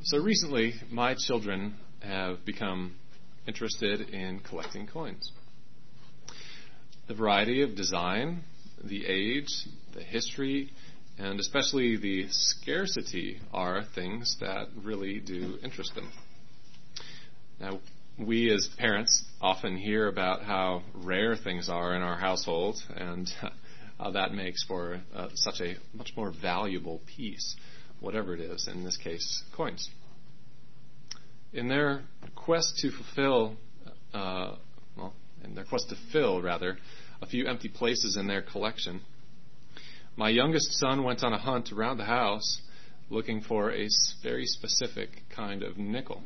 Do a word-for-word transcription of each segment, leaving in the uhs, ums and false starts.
So recently, my children have become interested in collecting coins. The variety of design, the age, the history, and especially the scarcity are things that really do interest them. Now, we as parents often hear about how rare things are in our household and how that makes for uh, such a much more valuable piece, whatever it is, in this case, coins. In their quest to fulfill, uh, well, in their quest to fill, rather, a few empty places in their collection, my youngest son went on a hunt around the house looking for a very specific kind of nickel.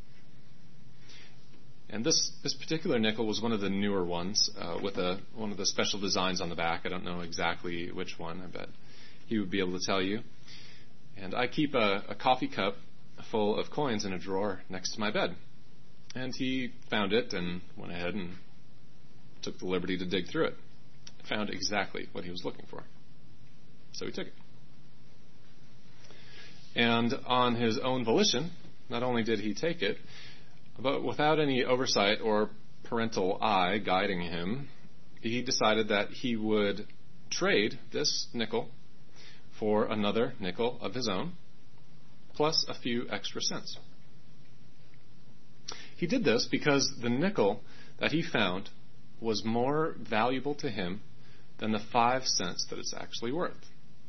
And this, this particular nickel was one of the newer ones uh, with a, one of the special designs on the back. I don't know exactly which one. I bet he would be able to tell you. And I keep a, a coffee cup full of coins in a drawer next to my bed. And he found it and went ahead and took the liberty to dig through it. Found exactly what he was looking for. So he took it. And on his own volition, not only did he take it, but without any oversight or parental eye guiding him, he decided that he would trade this nickel for another nickel of his own, plus a few extra cents. He did this because the nickel that he found was more valuable to him than the five cents that it's actually worth.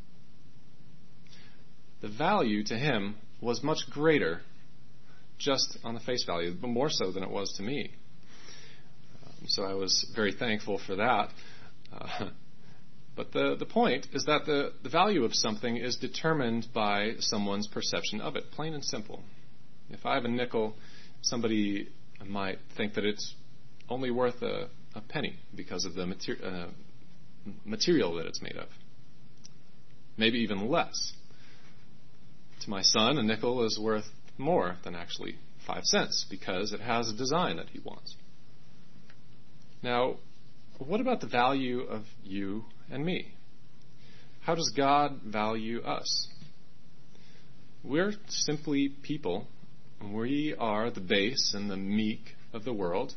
The value to him was much greater just on the face value, but more so than it was to me. Um, so I was very thankful for that. Uh, but the, the point is that the, the value of something is determined by someone's perception of it, plain and simple. If I have a nickel, somebody might think that it's only worth a, a penny because of the mater- uh, material that it's made of. Maybe even less. To my son, a nickel is worth more than actually five cents because it has a design that he wants. Now, what about the value of you and me? How does God value us? We're simply people. We are the base and the meek of the world.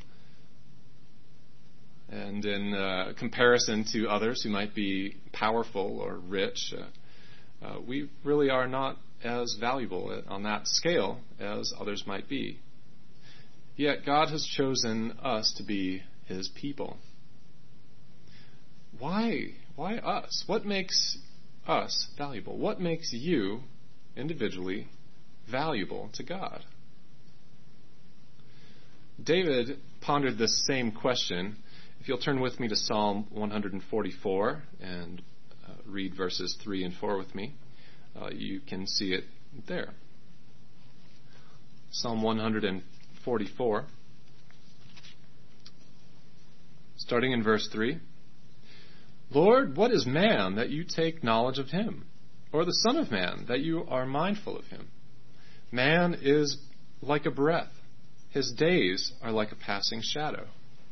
And in uh, comparison to others who might be powerful or rich, uh, uh, we really are not as valuable on that scale as others might be. Yet God has chosen us to be His people. Why? Why us? What makes us valuable? What makes you individually valuable to God? David pondered this same question. If you'll turn with me to Psalm one forty-four and uh, read verses three and four with me. Uh, you can see it there. Psalm one forty-four, starting in verse three. Lord, what is man that you take knowledge of him, or the Son of Man that you are mindful of him? Man is like a breath. His days are like a passing shadow.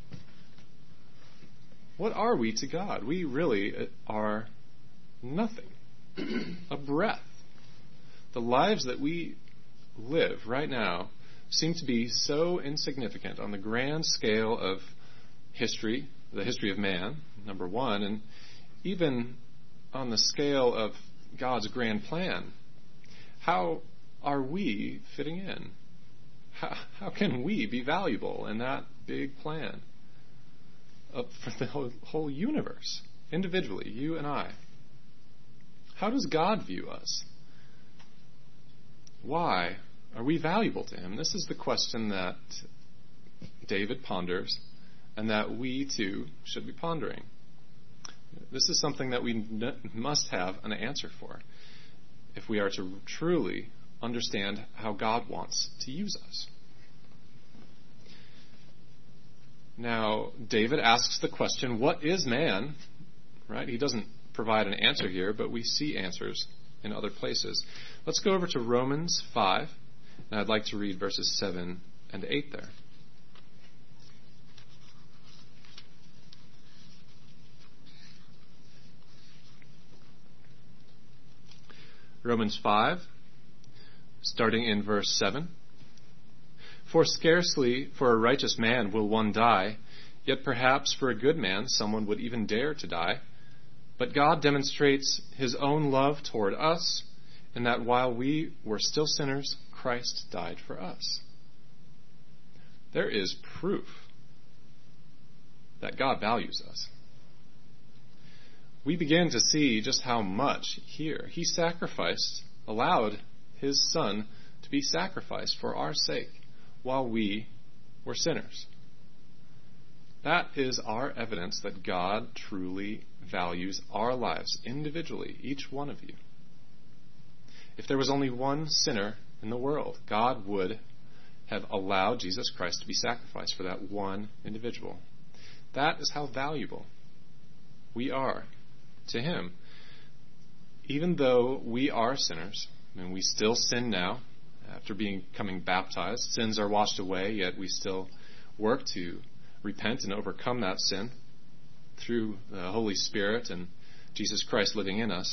What are we to God? We really are nothing. A breath. The lives that we live right now seem to be so insignificant on the grand scale of history, the history of man, number one, and even on the scale of God's grand plan. How are we fitting in? How, how can we be valuable in that big plan of, for the whole, whole universe, individually, you and I? How does God view us? Why are we valuable to Him? This is the question that David ponders and that we too should be pondering. This is something that we n- must have an answer for if we are to truly understand how God wants to use us. Now, David asks the question, what is man? Right? He doesn't provide an answer here, but we see answers in other places. Let's go over to Romans five, and I'd like to read verses seven and eight there. Romans five, starting in verse seven. For scarcely for a righteous man will one die, yet perhaps for a good man someone would even dare to die. But God demonstrates his own love toward us, in that while we were still sinners, Christ died for us. There is proof that God values us. We begin to see just how much here. He sacrificed, allowed his Son to be sacrificed for our sake while we were sinners. That is our evidence that God truly values our lives individually, each one of you. If there was only one sinner in the world, God would have allowed Jesus Christ to be sacrificed for that one individual. That is how valuable we are to him. Even though we are sinners, and we still sin now, after being becoming baptized, sins are washed away, yet we still work to repent and overcome that sin through the Holy Spirit and Jesus Christ living in us.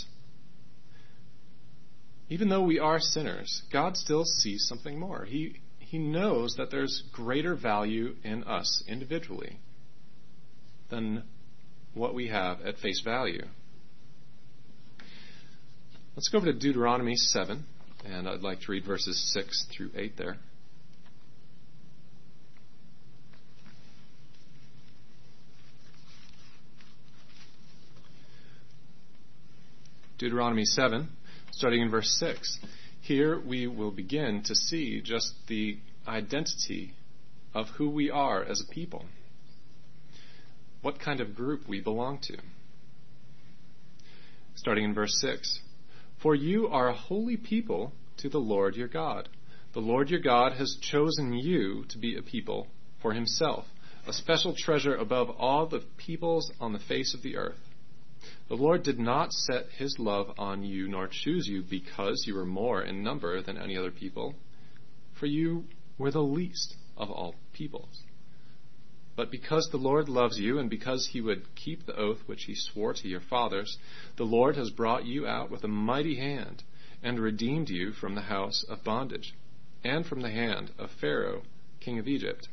Even though we are sinners, God still sees something more. He, he knows that there's greater value in us individually than what we have at face value. Let's go over to Deuteronomy seven, and I'd like to read verses six through eight there. Deuteronomy seven, starting in verse six. Here we will begin to see just the identity of who we are as a people. What kind of group we belong to. Starting in verse six. For you are a holy people to the Lord your God. The Lord your God has chosen you to be a people for himself, a special treasure above all the peoples on the face of the earth. The Lord did not set his love on you nor choose you because you were more in number than any other people, for you were the least of all peoples. But because the Lord loves you, and because he would keep the oath which he swore to your fathers, the Lord has brought you out with a mighty hand, and redeemed you from the house of bondage, and from the hand of Pharaoh, king of Egypt.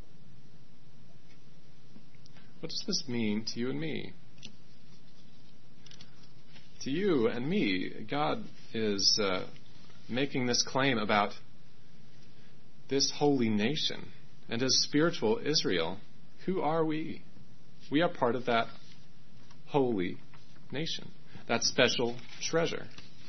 What does this mean to you and me? To you and me, God is uh, making this claim about this holy nation. And as spiritual Israel, who are we? We are part of that holy nation, that special treasure.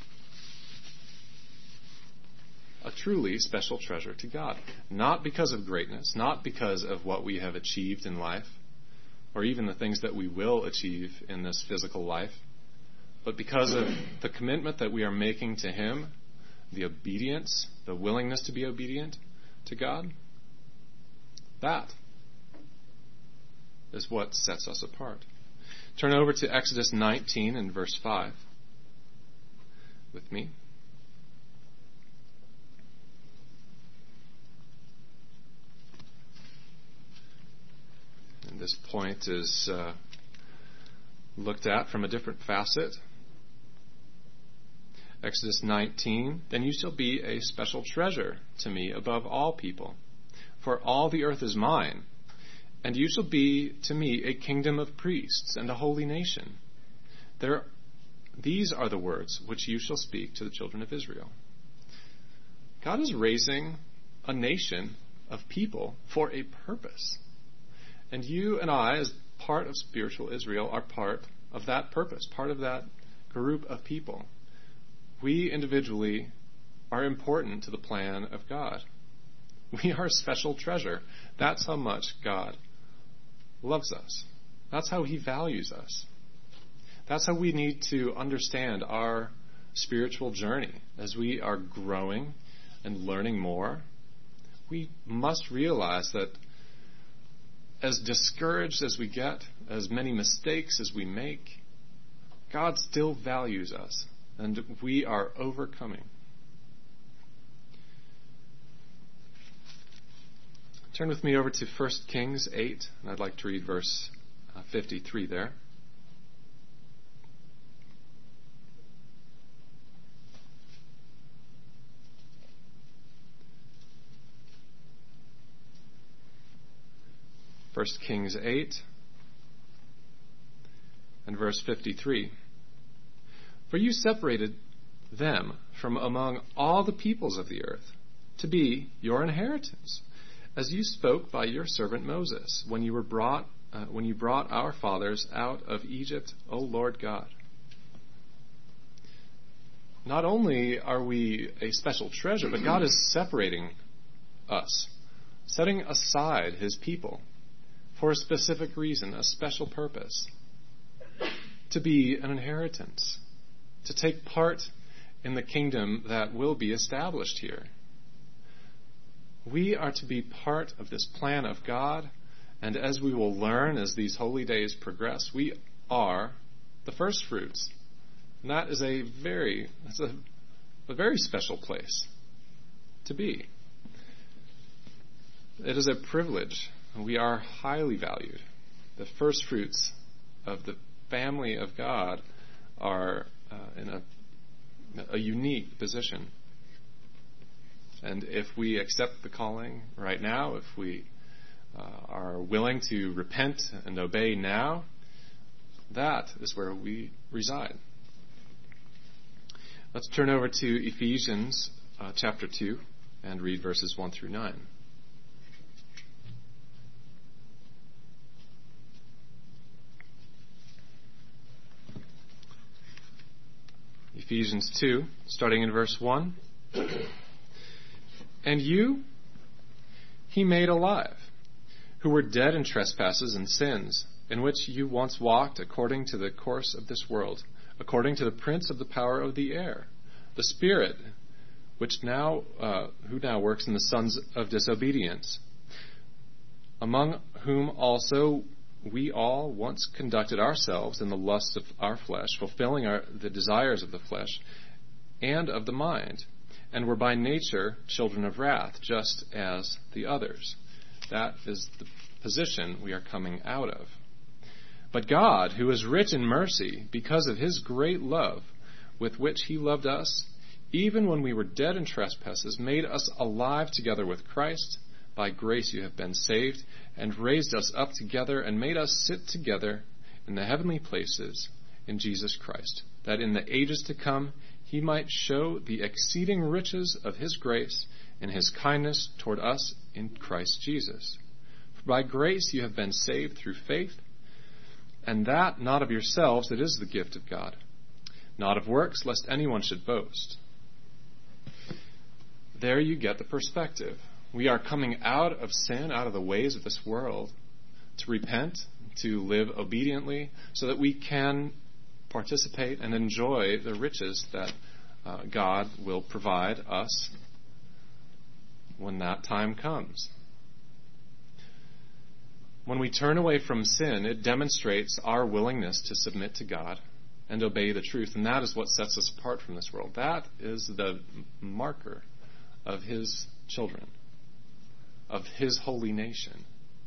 A truly special treasure to God. Not because of greatness, not because of what we have achieved in life, or even the things that we will achieve in this physical life, but because of the commitment that we are making to him, the obedience, the willingness to be obedient to God. That is what sets us apart. Turn over to Exodus nineteen and verse five with me. And this point is uh, looked at from a different facet. Exodus nineteen, then you shall be a special treasure to me above all people. For all the earth is mine, and you shall be to me a kingdom of priests and a holy nation. There, these are the words which you shall speak to the children of Israel. God is raising a nation of people for a purpose. And you and I, as part of spiritual Israel, are part of that purpose, part of that group of people. We individually are important to the plan of God. We are a special treasure. That's how much God loves us. That's how he values us. That's how we need to understand our spiritual journey. As we are growing and learning more, we must realize that as discouraged as we get, as many mistakes as we make, God still values us, and we are overcoming. Turn with me over to First Kings eight, and I'd like to read verse uh, fifty-three there. First Kings eight and verse fifty-three. For you separated them from among all the peoples of the earth to be your inheritance, as you spoke by your servant Moses, when you were brought uh, when you brought our fathers out of Egypt, O Lord God. Not only are we a special treasure, but God is separating us, setting aside his people for a specific reason, a special purpose, to be an inheritance, to take part in the kingdom that will be established here. We are to be part of this plan of God, and as we will learn as these holy days progress, we are the first fruits. And that is a very, that's a, a very special place to be. It is a privilege. We are highly valued. The first fruits of the family of God are uh, in a, a unique position. And if we accept the calling right now, if we uh, are willing to repent and obey now, that is where we reside. Let's turn over to Ephesians uh, chapter two and read verses one through nine. Ephesians two, starting in verse one. And you he made alive, who were dead in trespasses and sins, in which you once walked according to the course of this world, according to the prince of the power of the air, the spirit which now uh, who now works in the sons of disobedience, among whom also we all once conducted ourselves in the lusts of our flesh, fulfilling our, the desires of the flesh and of the mind, and were by nature children of wrath, just as the others. That is the position we are coming out of. But God, who is rich in mercy, because of his great love with which he loved us, even when we were dead in trespasses, made us alive together with Christ. By grace you have been saved, and raised us up together, and made us sit together in the heavenly places in Jesus Christ, that in the ages to come he might show the exceeding riches of his grace and his kindness toward us in Christ Jesus. For by grace you have been saved through faith, and that not of yourselves, it is the gift of God, not of works, lest anyone should boast. There you get the perspective. We are coming out of sin, out of the ways of this world, to repent, to live obediently, so that we can participate and enjoy the riches that uh, God will provide us when that time comes. When we turn away from sin, it demonstrates our willingness to submit to God and obey the truth, and that is what sets us apart from this world. That is the marker of his children, of his holy nation,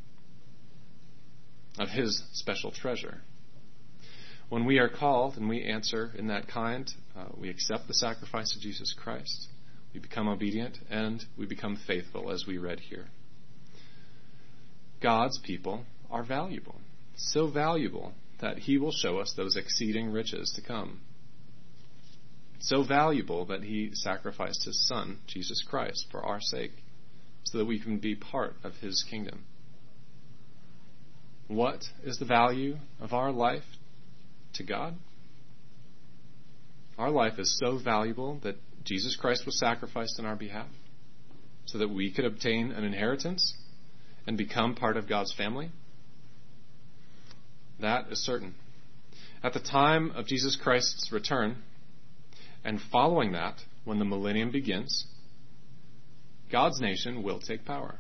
of his special treasure. When we are called and we answer in that kind, uh, we accept the sacrifice of Jesus Christ, we become obedient, and we become faithful, as we read here. God's people are valuable, so valuable that he will show us those exceeding riches to come. So valuable that he sacrificed his Son, Jesus Christ, for our sake, so that we can be part of his kingdom. What is the value of our life to God? Our life is so valuable that Jesus Christ was sacrificed on our behalf so that we could obtain an inheritance and become part of God's family. That is certain. At the time of Jesus Christ's return, and following that, when the millennium begins, God's nation will take power.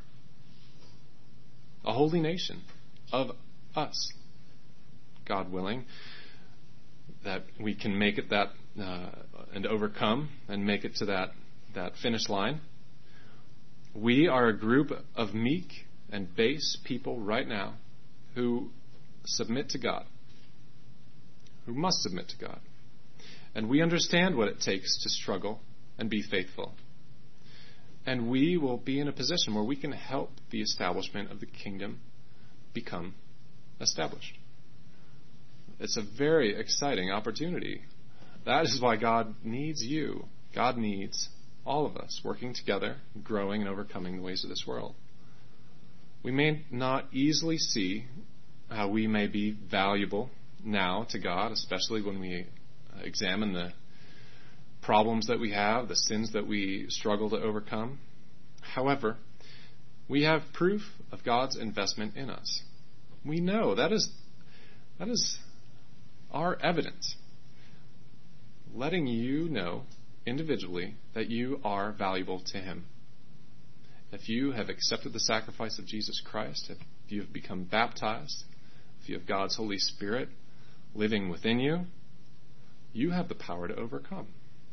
A holy nation of us, God willing, that we can make it that uh, and overcome and make it to that, that finish line. We are a group of meek and base people right now who submit to God, who must submit to God. And we understand what it takes to struggle and be faithful. And we will be in a position where we can help the establishment of the kingdom become established. It's a very exciting opportunity. That is why God needs you. God needs all of us working together, growing and overcoming the ways of this world. We may not easily see how we may be valuable now to God, especially when we examine the problems that we have, the sins that we struggle to overcome. However, we have proof of God's investment in us. We know that is that is our evidence, letting you know individually that you are valuable to Him. If you have accepted the sacrifice of Jesus Christ, if you have become baptized, if you have God's Holy Spirit living within you, you have the power to overcome.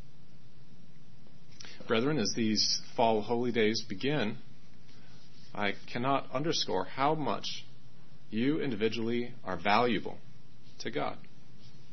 Brethren, as these fall holy days begin, I cannot underscore how much you individually are valuable to God.